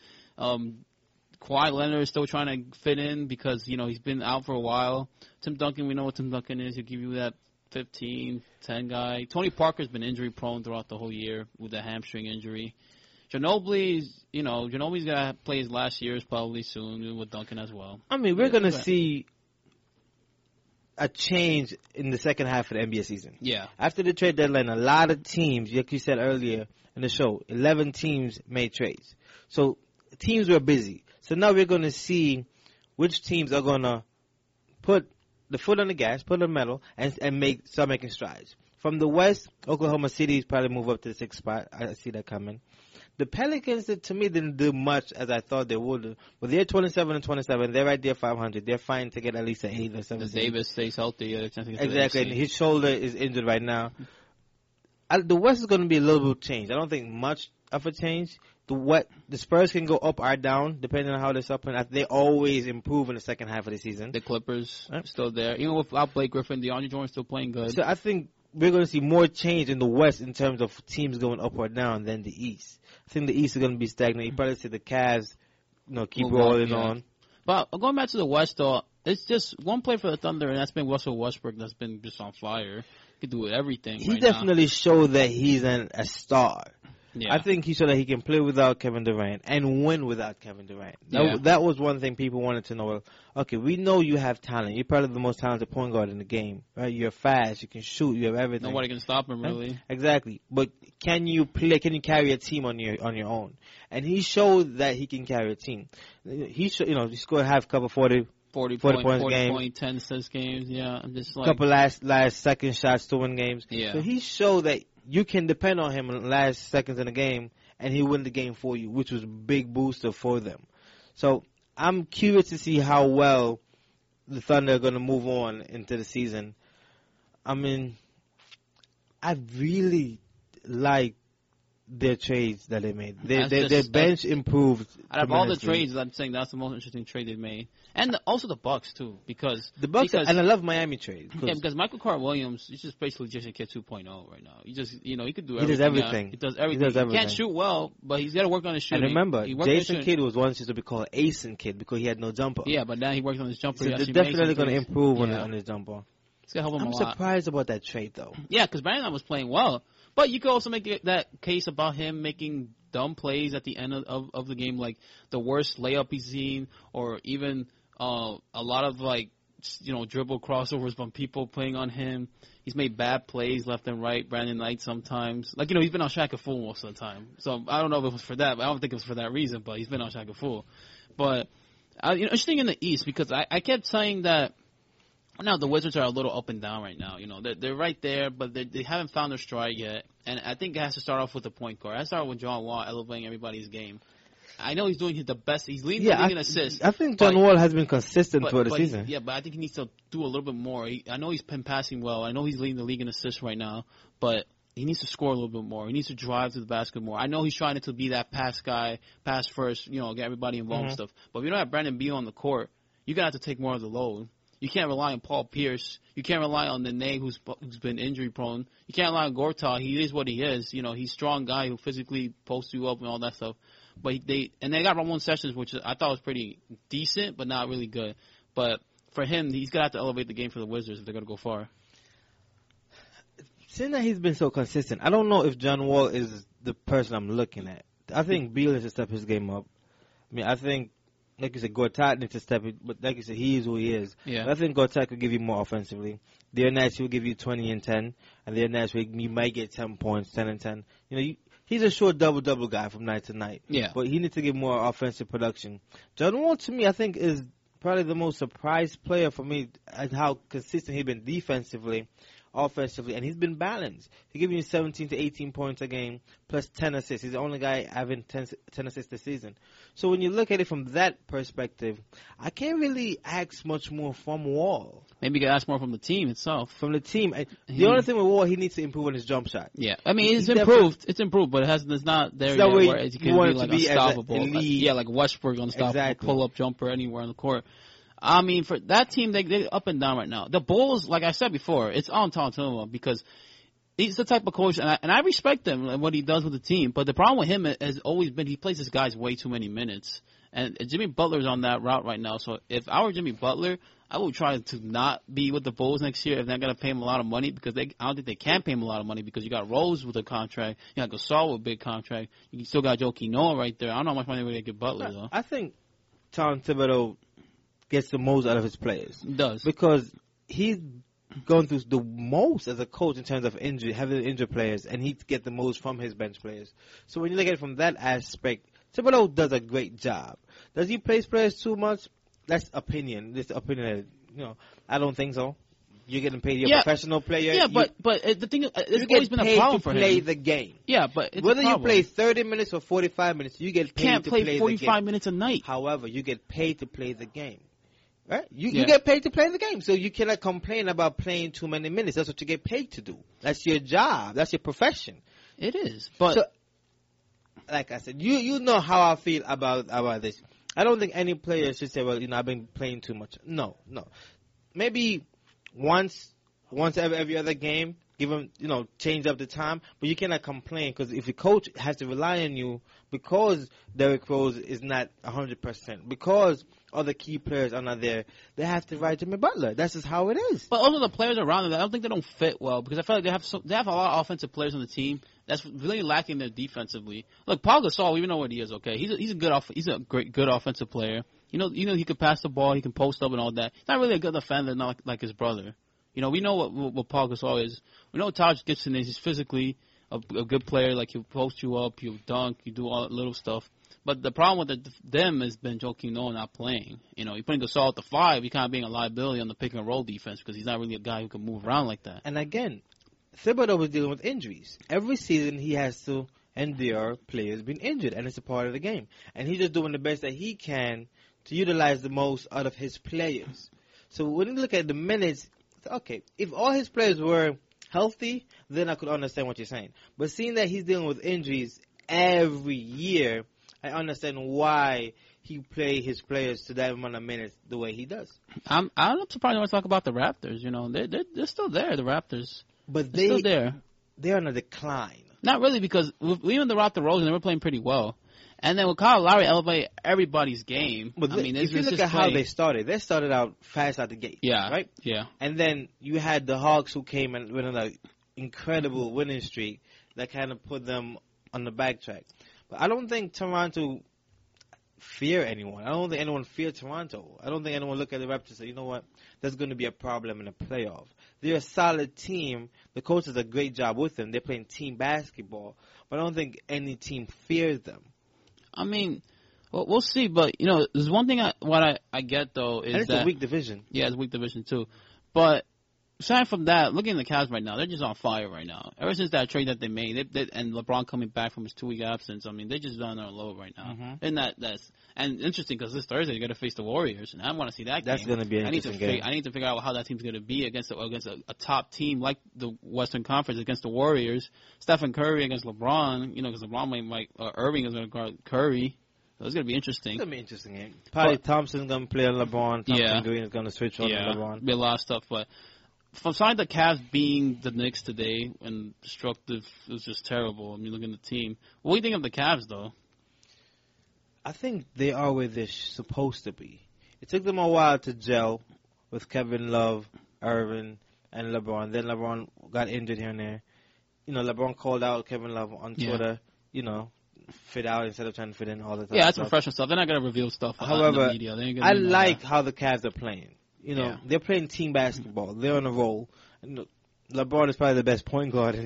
Kawhi Leonard is still trying to fit in because, he's been out for a while. Tim Duncan, we know what Tim Duncan is. He'll give you that 15, 10 guy. Tony Parker's been injury prone throughout the whole year with a hamstring injury. Ginobili's going to play his last years probably soon with Duncan as well. I mean, we're going to see a change in the second half of the NBA season. Yeah. After the trade deadline, a lot of teams, like you said earlier in the show, 11 teams made trades. So teams were busy. So now we're going to see which teams are going to put the foot on the gas, put on the metal, and start making strides. From the West, Oklahoma City probably move up to the 6th spot. I see that coming. The Pelicans, to me, didn't do much as I thought they would. But they're 27-27. They're right there 500. They're fine to get at least an 8 or 7. Davis stays healthy. Exactly. And his shoulder is injured right now. The West is going to be a little bit changed. I don't think much of a change. The Spurs can go up or down depending on how they're up. They always improve in the second half of the season. The Clippers still there. Even without Blake Griffin, DeAndre Jordan still playing good. So I think we're going to see more change in the West in terms of teams going up or down than the East. I think the East is going to be stagnant. You probably see the Cavs, keep rolling on. But going back to the West, though, it's just one play for the Thunder, and that's been Russell Westbrook. That's been just on fire. He can do everything. He definitely showed that he's a star. Yeah. I think he showed that he can play without Kevin Durant and win without Kevin Durant. That was one thing people wanted to know. Okay, we know you have talent. You're probably the most talented point guard in the game, right? You're fast. You can shoot. You have everything. Nobody can stop him, really. Exactly. But can you play? Can you carry a team on your own? And he showed that he can carry a team. He scored half couple 40 points game. 10 assists games. Yeah, I'm just like couple last second shots to win games. Yeah. So he showed that you can depend on him in the last seconds in the game, and he win the game for you, which was a big booster for them. So I'm curious to see how well the Thunder are going to move on into the season. I mean, I really like their trades that they made. Their bench improved. Out of all the trades, I'm saying that's the most interesting trade they made. And also the Bucks, too, because and I love Miami trade. Because Michael Carter Williams is just basically Jason Kidd 2.0 right now. He just, he could do everything. He does everything. He does everything. He can't shoot well, but he's got to work on his shooting. And remember, Jason Kidd was once used to be called Ace Kidd because he had no jumper. Yeah, but now he works on his jumper. So they're definitely going to improve on his jumper. It's going to help him I'm a lot. surprised about that trade, though. Yeah, because Brandon was playing well. But you could also make that case about him making dumb plays at the end of the game, like the worst layup he's seen, or even a lot of dribble crossovers from people playing on him. He's made bad plays left and right. Brandon Knight sometimes, he's been on Shaq a Fool most of the time. So I don't know if it was for that, but I don't think it was for that reason. But he's been on Shaq a Fool. But interesting in the East because I kept saying that. Now the Wizards are a little up and down right now. They're right there, but they haven't found their stride yet. And I think it has to start off with the point guard. It has to start with John Wall elevating everybody's game. I know he's doing the best. He's leading the league in assists. I think John Wall has been consistent throughout the season. Yeah, but I think he needs to do a little bit more. I know he's been passing well. I know he's leading the league in assists right now, but he needs to score a little bit more. He needs to drive to the basket more. I know he's trying to be that pass guy, pass first, get everybody involved and stuff. But if you don't have Brandon Beal on the court, you're going to have to take more of the load. You can't rely on Paul Pierce. You can't rely on Nene, who's been injury prone. You can't rely on Gortat. He is what he is. He's a strong guy who physically posts you up and all that stuff. But they got Ramon Sessions, which I thought was pretty decent, but not really good. But for him, he's gonna have to elevate the game for the Wizards if they're gonna go far. Seeing that he's been so consistent, I don't know if John Wall is the person I'm looking at. I think Beal needs to step his game up. I mean, I think, like you said, Gortat needs to step it, but like you said, he is who he is. Yeah. But I think Gortat could give you more offensively. The other nights he'll give you 20 and 10, and the other nights you might get 10 points, 10 and 10. He's a short double-double guy from night to night. Yeah. But he needs to get more offensive production. John Wall, to me, I think is probably the most surprised player for me at how consistent he's been defensively, offensively, and he's been balanced. He's giving you 17 to 18 points a game, plus 10 assists. He's the only guy having 10 assists this season. So when you look at it from that perspective, I can't really ask much more from Wall. Maybe you can ask more from the team itself. From the team. The only thing with Wall, he needs to improve on his jump shot. Yeah. I mean, it's improved. It's improved, but it's not there yet where he can be like unstoppable. Yeah, like Westbrook unstoppable, pull-up jumper anywhere on the court. I mean, for that team, they're up and down right now. The Bulls, like I said before, it's on Tonto because he's the type of coach, and I respect him and what he does with the team. But the problem with him has always been he plays his guys way too many minutes. And Jimmy Butler's on that route right now. So if I were Jimmy Butler, I would try to not be with the Bulls next year if they're going to pay him a lot of money because I don't think they can pay him a lot of money because you got Rose with a contract, you got Gasol with a big contract, you still got Joe Noah right there. I don't know how much money they give Butler though. I think Tom Thibodeau gets the most out of his players. He does. Because he's going through the most as a coach in terms of injury, having injured players, and he get the most from his bench players. So when you look at it from that aspect, Thibodeau does a great job. Does he play players too much? That's opinion. This opinion, I don't think so. You're getting paid. You're a professional player. Yeah, but the thing is, it's always been a problem for him. You get paid to play the game. Yeah, but it's whether you play 30 minutes or 45 minutes, you get paid to play the game. You can't play 45 minutes a night. However, you get paid to play the game. Right? You get paid to play the game, so you cannot complain about playing too many minutes. That's what you get paid to do. That's your job. That's your profession. It is. But so, like I said, you know how I feel about this. I don't think any player should say, well, I've been playing too much. No. Maybe once every other game, give them, change up the time, but you cannot complain because if the coach has to rely on you because Derrick Rose is not 100%, because other key players are not there, they have to ride Jimmy Butler. That's just how it is. But also the players around them, I don't think they don't fit well because I feel like they have a lot of offensive players on the team that's really lacking there defensively. Look, Paul Gasol, we even know what he is. Okay, he's a good offensive player. He could pass the ball, he can post up and all that. He's not really a good defender, not like his brother. We know what Paul Gasol is. We know what Taj Gibson is. He's physically a good player. Like he'll post you up, he'll dunk, you do all that little stuff. But the problem with them has been Joe Noah not playing. You're putting Gasol at the 5, you're kind of being a liability on the pick and roll defense because he's not really a guy who can move around like that. And again, Thibodeau was dealing with injuries. Every season he has to endure players being injured, and it's a part of the game. And he's just doing the best that he can to utilize the most out of his players. So when you look at the minutes, okay, if all his players were healthy, then I could understand what you're saying. But seeing that he's dealing with injuries every year, I understand why he play his players to that amount of minutes the way he does. I'm surprised when I talk about the Raptors. They're still there, the Raptors. But they're still there. They're on a decline. Not really, because even the Raptor Rosen, they were playing pretty well. And then with Kyle Lowry elevated everybody's game. But if you look at how they started out fast out the gate. Yeah. Right? Yeah. And then you had the Hawks who came and went on an incredible winning streak that kind of put them on the backtrack. But I don't think Toronto fear anyone. I don't think anyone fear Toronto. I don't think anyone look at the Raptors and say, you know what, there's going to be a problem in the playoff. They're a solid team. The coach does a great job with them. They're playing team basketball. But I don't think any team fears them. I mean, well, we'll see. But, there's one thing I get, though, is and it's that a weak division. Yeah, it's a weak division, too. But aside from that, looking at the Cavs right now, they're just on fire right now. Ever since that trade that they made, and LeBron coming back from his 2-week absence, I mean, they're just on their low right now. Mm-hmm. And interesting because this Thursday they're going to face the Warriors, and I want to see that game. That's going to be an interesting game. I need to figure out how that team's going to be against a top team like the Western Conference against the Warriors. Stephen Curry against LeBron, because LeBron Irving is going to guard Curry. So it's going to be interesting. It's going to be an interesting game. Probably Thompson's going to play on LeBron. Thompson Green is going to switch on LeBron. Be a lot of stuff, but from side the Cavs being the Knicks today and destructive, it was just terrible. I mean, look at the team. What do you think of the Cavs, though? I think they are where they're supposed to be. It took them a while to gel with Kevin Love, Irvin, and LeBron. Then LeBron got injured here and there. You know, LeBron called out Kevin Love on Twitter. You know, fit out instead of trying to fit in all the time. Yeah, that's professional stuff. They're not going to reveal stuff. However, in the media. I like how the Cavs are playing. You know, they're playing team basketball. They're on a roll. And LeBron is probably the best point guard.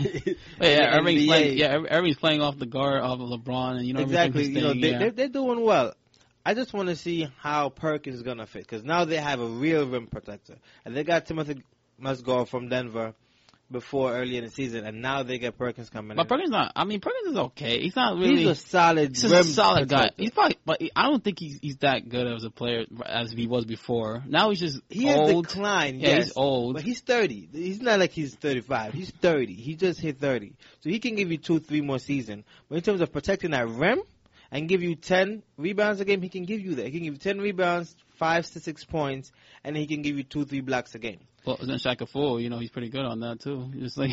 Irving's playing off the guard of LeBron, and you know exactly. You know, they're doing well. I just want to see how Perkins is gonna fit because now they have a real rim protector, and they got Timothy Mozgov from Denver before early in the season, and now they get Perkins coming in. But Perkins is okay. He's not really. He's a solid guy. He's probably, but I don't think he's that good as a player as he was before. Now he's just has old. declined. Yeah, yes, he's old. But he's 30. He's not like he's 35. He's 30. He just hit 30. So he can give you 2-3 more seasons. But in terms of protecting that rim and give you 10 rebounds a game, he can give you that. He can give you 10 rebounds, 5 to 6 points, and he can give you 2-3 blocks a game. Well, then Shaq Fu, you know, he's pretty good on that too. He's like,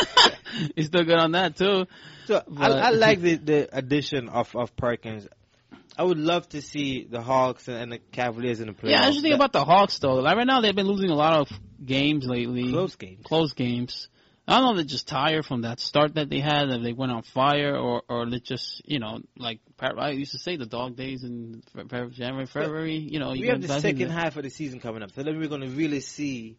he's still good on that too. So I like the addition of Perkins. I would love to see the Hawks and the Cavaliers in the playoffs. Yeah, interesting thing about the Hawks though. Like right now, they've been losing a lot of games lately. Close games. I don't know if they're just tired from that start that they had, if they went on fire, or they just, you know, like I used to say, the dog days in January, February. You know, we have the second half of the season coming up, so then we're going to really see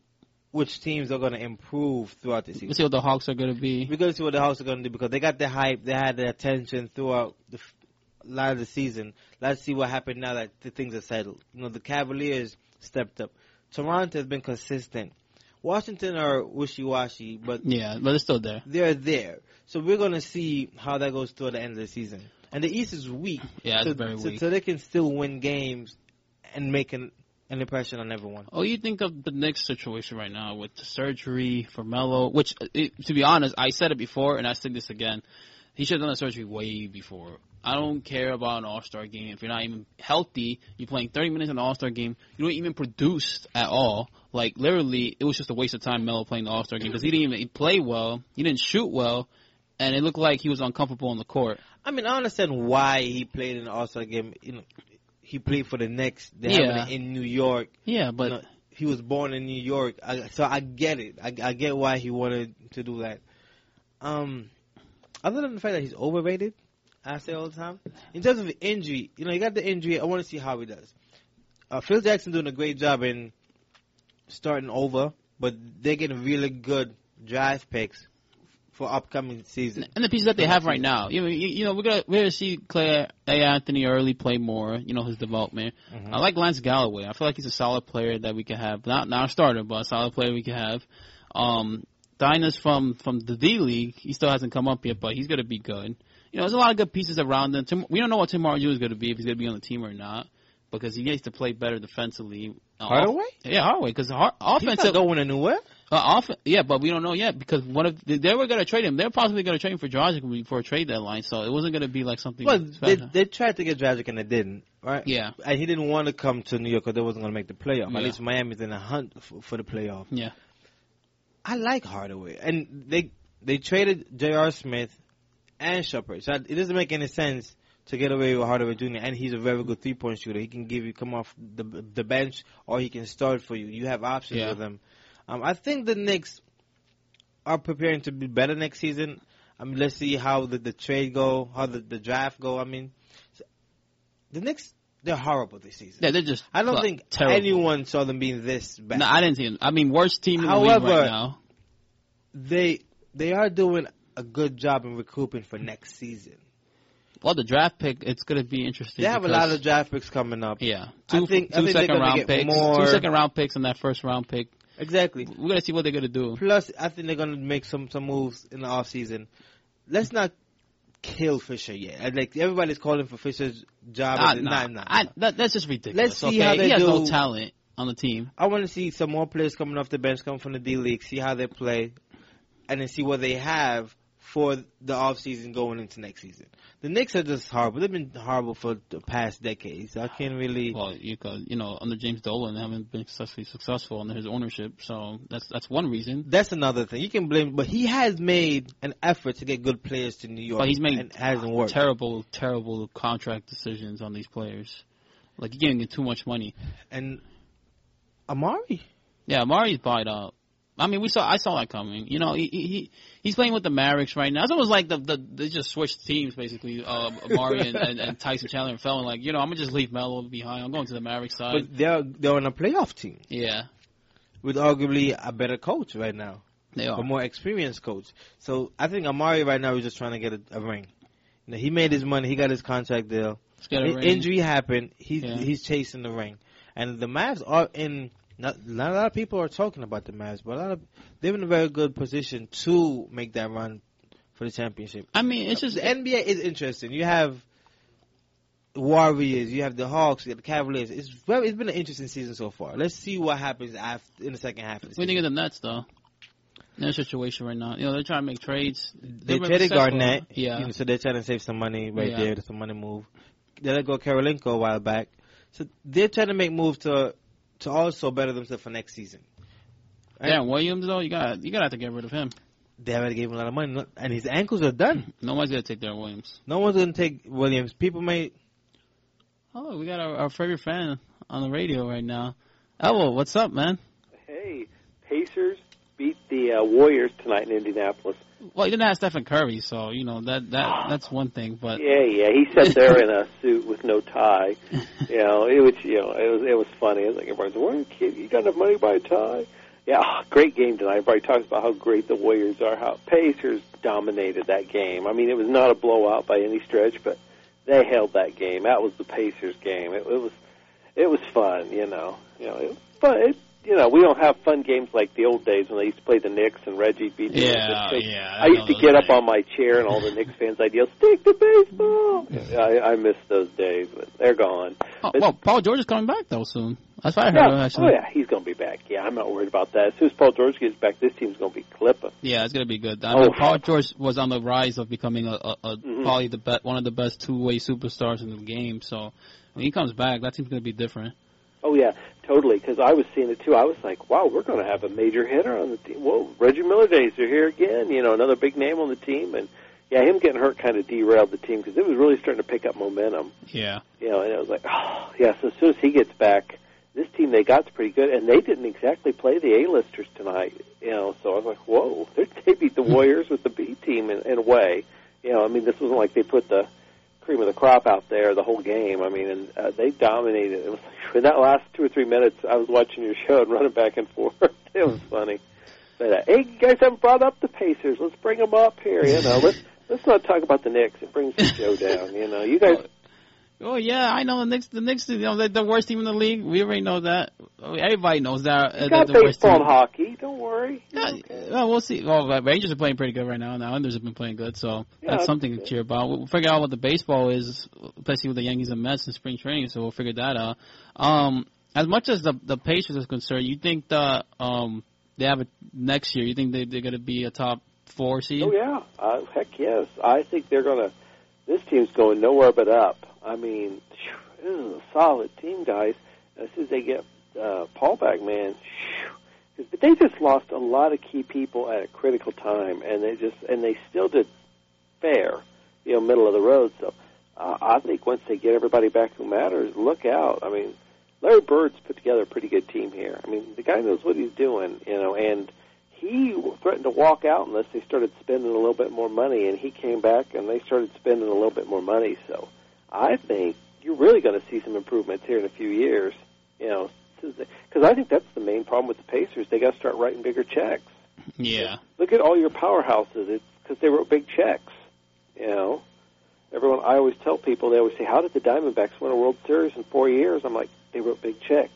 which teams are going to improve throughout the season. We'll see what the Hawks are going to be. We're going to see what the Hawks are going to do because they got the hype, they had the attention throughout a lot of the season. Let's see what happened now that the things are settled. You know, the Cavaliers stepped up. Toronto has been consistent. Washington are wishy-washy, but they're still there. They're there. So we're going to see how that goes toward the end of the season. And the East is weak. Yeah, it's very weak. So they can still win games and make an impression on everyone. Oh, you think of the Knicks situation right now with the surgery for Melo, which, to be honest, I said it before and I said this again. He should have done the surgery way before. I don't care about an All-Star game. If you're not even healthy, you're playing 30 minutes in an All-Star game, you don't even produce at all. Like, literally, it was just a waste of time Melo playing the All-Star game because he didn't even play well, he didn't shoot well, and it looked like he was uncomfortable on the court. I mean, I understand why he played in the All-Star game. You know, he played for the Knicks. They have it in New York. Yeah, but... You know, he was born in New York, so I get it. I get why he wanted to do that. Other than the fact that he's overrated, I say all the time. In terms of injury, you know, he got the injury. I want to see how he does. Phil Jackson doing a great job in starting over, but they're getting really good draft picks for upcoming season. And the pieces that they have right now, you know, we're gonna see Clay Anthony early play more. You know, his development. Mm-hmm. I like Lance Galloway. I feel like he's a solid player that we can have. Not a starter, but a solid player we can have. Diners from the D League, he still hasn't come up yet, but he's gonna be good. You know, there's a lot of good pieces around them. We don't know what Tim Hardaway is going to be, if he's going to be on the team or not, because he needs to play better defensively. Hardaway? Yeah, Hardaway, because offensive. He's not going anywhere. Yeah, but we don't know yet, because what if they were going to trade him? They're possibly going to trade him for Dragic before a trade deadline, so it wasn't going to be like something. Well, they tried to get Dragic and they didn't, right? Yeah. And he didn't want to come to New York because they wasn't going to make the playoff. Yeah. At least Miami's in a hunt for the playoff. Yeah. I like Hardaway, and they traded J.R. Smith and Shumpert. So it doesn't make any sense to get away with Hardaway Jr. And he's a very good 3-point shooter. He can come off the bench, or he can start for you. You have options with him. I think the Knicks are preparing to be better next season. I mean, let's see how the trade go, how the draft go. I mean, the Knicks, they're horrible this season. Yeah, they're just I don't think anyone saw them being this bad. No, I didn't see them. I mean, worst team in the league right now. They are doing a good job in recouping for next season. Well, the draft pick, it's going to be interesting. They have a lot of draft picks coming up. Yeah. Two second-round picks. 2 second-round picks and that first-round pick. Exactly. We're going to see what they're going to do. Plus, I think they're going to make some moves in the offseason. Let's not kill Fisher yet. Like, everybody's calling for Fisher's job. That's just ridiculous. Let's see how they do. He has no talent on the team. I want to see some more players coming off the bench, come from the D-League, see how they play, and then see what they have for the offseason going into next season. The Knicks are just horrible. They've been horrible for the past decades. I can't really... Well, under James Dolan, they haven't been successful under his ownership, so that's one reason. That's another thing. You can blame... But he has made an effort to get good players to New York. But he's made and it hasn't worked. Terrible, terrible contract decisions on these players. Like, you're getting too much money. And Amari... Yeah, Amari's bought up. I mean, I saw that coming. You know, he's playing with the Mavericks right now. It's almost like they just switched teams basically. Amari and Tyson Chandler fell and like, you know, I'm gonna just leave Melo behind. I'm going to the Mavericks side. But they're on a playoff team. Yeah, with arguably a better coach right now. They are a more experienced coach. So I think Amari right now is just trying to get a ring. You know, he made his money. He got his contract deal. Injury happened. He's chasing the ring. And the Mavs are in. Not a lot of people are talking about the Mavs, but they're in a very good position to make that run for the championship. I mean, it's just the NBA is interesting. You have Warriors, you have the Hawks, you have the Cavaliers. It's been an interesting season so far. Let's see what happens in the second half of the season. What do you think of the Nets, though? Their situation right now, you know, they're trying to make trades. They traded Garnett, yeah. You know, so they're trying to save some money there. There's some money move. They let go Karolinko a while back, so they're trying to make moves to also better themselves for next season. Right? Yeah, Williams though, you gotta have to get rid of him. They already gave him a lot of money, and his ankles are done. Nobody's gonna take Darren Williams. No one's gonna take Williams. People may. Oh, we got our favorite fan on the radio right now. Elmo, what's up, man? Hey, Pacers beat the Warriors tonight in Indianapolis. Well, you didn't have Stephen Curry, so you know that's one thing. But yeah, he sat there in a suit with no tie. It was funny. It was like everybody's, "Well, kid, you got enough money to buy a tie?" Yeah, great game tonight. Everybody talks about how great the Warriors are, how Pacers dominated that game. I mean, it was not a blowout by any stretch, but they held that game. That was the Pacers game. It was fun. It was fun. We don't have fun games like the old days when they used to play the Knicks and Reggie beat them. I used to get up on my chair and all the Knicks fans, I'd yell, "Stick to baseball!" I miss those days, but they're gone. Well, Paul George is coming back, though, soon. That's what I heard, actually. Oh, yeah, he's going to be back. Yeah, I'm not worried about that. As soon as Paul George gets back, this team's going to be clipping. Yeah, it's going to be good. I mean, Paul George was on the rise of becoming probably one of the best two-way superstars in the game, so when he comes back, that team's going to be different. Oh, yeah, totally, because I was seeing it, too. I was like, wow, we're going to have a major hitter on the team. Whoa, Reggie Miller days are here again, another big name on the team. And, yeah, him getting hurt kind of derailed the team because it was really starting to pick up momentum. Yeah. And it was like, oh, yeah, so as soon as he gets back, this team they got's pretty good. And they didn't exactly play the A-listers tonight, so I was like, whoa, they beat the Warriors with the B team in a way. I mean, this wasn't like they put the cream of the crop out there the whole game. I mean, and they dominated. It was in that last 2 or 3 minutes, I was watching your show and running back and forth. It was funny. But hey, you guys haven't brought up the Pacers. Let's bring them up here. Let's not talk about the Knicks. It brings the show down. You guys. Oh yeah, I know the Knicks. They're the worst team in the league. We already know that. Everybody knows that. You got baseball and hockey. Don't worry. Yeah, well, we'll see. Well, the Rangers are playing pretty good right now. The Islanders have been playing good, so that's something to cheer about. We'll figure out what the baseball is, especially with the Yankees and Mets in spring training. So we'll figure that out. As much as the Pacers is concerned, you think that they have next year? You think they're going to be a top 4 seed? Oh yeah, heck yes. I think they're going to. This team's going nowhere but up. I mean, this is a solid team, guys. As soon as they get Paul back, man, but they just lost a lot of key people at a critical time, and they still did fair, middle of the road. So I think once they get everybody back who matters, look out. I mean, Larry Bird's put together a pretty good team here. I mean, the guy knows what he's doing, and he threatened to walk out unless they started spending a little bit more money, and he came back and they started spending a little bit more money. So I think you're really going to see some improvements here in a few years, because I think that's the main problem with the Pacers. They got to start writing bigger checks. Yeah. Look at all your powerhouses. It's because they wrote big checks. I always tell people, they always say, how did the Diamondbacks win a World Series in 4 years? I'm like, they wrote big checks.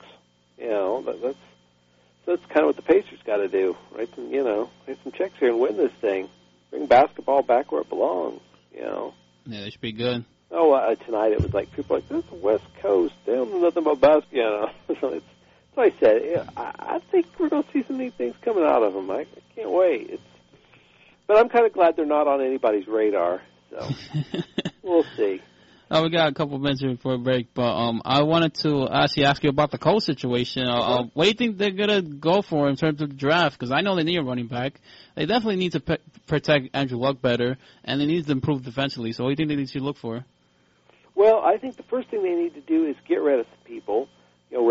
That's kind of what the Pacers got to do, right? Write some checks here and win this thing. Bring basketball back where it belongs, Yeah, they should be good. Oh, tonight it was like, people like, this is the West Coast. They don't know nothing about basketball, So that's what I said. I think we're going to see some neat things coming out of them. I can't wait. But I'm kind of glad they're not on anybody's radar, so we'll see. We got a couple minutes before break, but I wanted to ask you about the Colts situation. What do you think they're going to go for in terms of the draft? Because I know they need a running back. They definitely need to protect Andrew Luck better, and they need to improve defensively. So what do you think they need to look for? Well, I think the first thing they need to do is get rid of some people.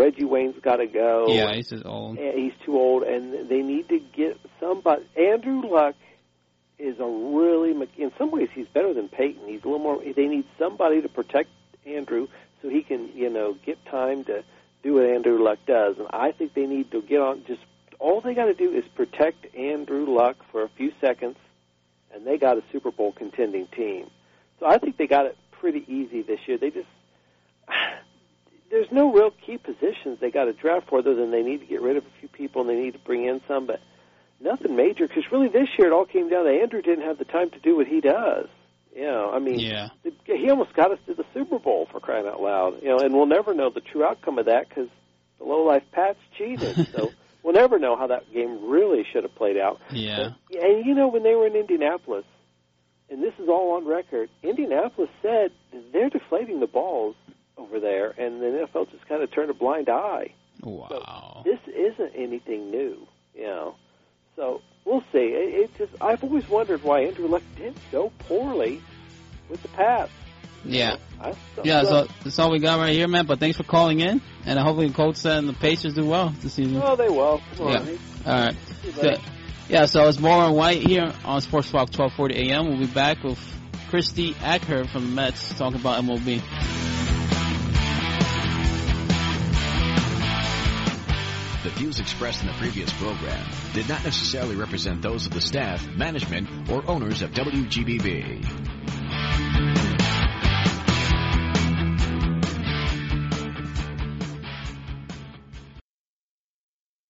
Reggie Wayne's got to go. Yeah, he's just old. He's too old, and they need to get somebody. Andrew Luck is a really, in some ways, he's better than Peyton. He's a little more. They need somebody to protect Andrew so he can, get time to do what Andrew Luck does. And I think they need to get on. Just all they got to do is protect Andrew Luck for a few seconds, and they got a Super Bowl contending team. So I think they got it pretty easy this year. They just there's no real key positions they got to draft for, other than they need to get rid of a few people and they need to bring in some, but nothing major. Because really, this year it all came down to Andrew didn't have the time to do what he does. He almost got us to the Super Bowl, for crying out loud. And we'll never know the true outcome of that because the low-life Pats cheated. So we'll never know how that game really should have played out. Yeah. And when they were in Indianapolis, and this is all on record, Indianapolis said they're deflating the balls over there, and the NFL just kind of turned a blind eye. Wow. So this isn't anything new, So we'll see. I've always wondered why Andrew Luck did so poorly with the Pats. Yeah. So that's all we got right here, man. But thanks for calling in, and hopefully the Colts and the Pacers do well this season. Oh, they will. Come on. All right. So it's Moore and White here on Sports Talk 1240 AM. We'll be back with Christy Acker from the Mets talking about MLB. The views expressed in the previous program did not necessarily represent those of the staff, management, or owners of WGBB.